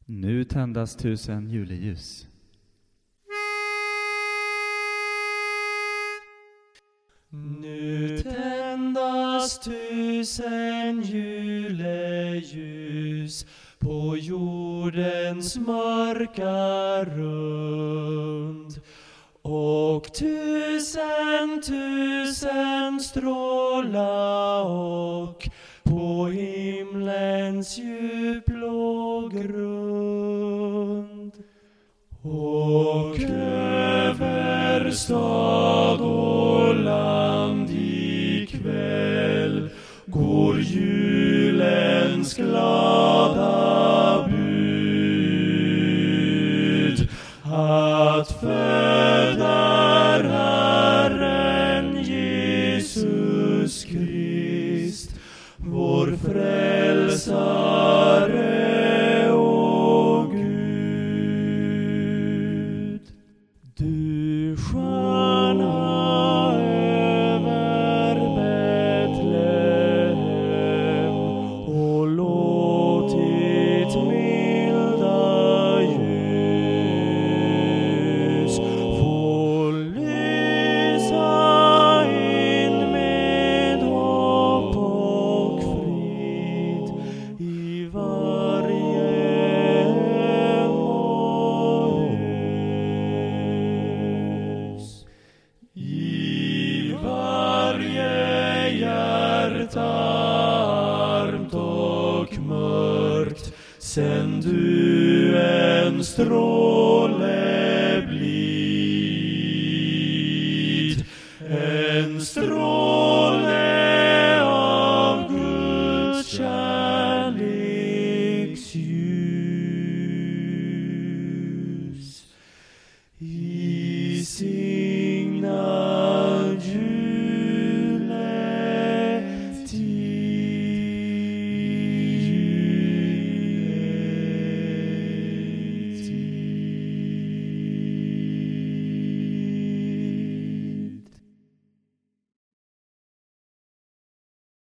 Nu tändas 1000 juleljus. Nu tändas 1000 juleljus på jordens mörka rund. Och 1000 stråla och på himlens djupblå grund. Och över stad och land ikväll går julens glada bud att föda Herren Jesus Krist, vår frälsare och Gud. Du stjärna över Betlehem och låt ditt milda ljus få lysa in med hopp och frid i varje hus. I varje hjärta armt och mörkt sänd du en stråle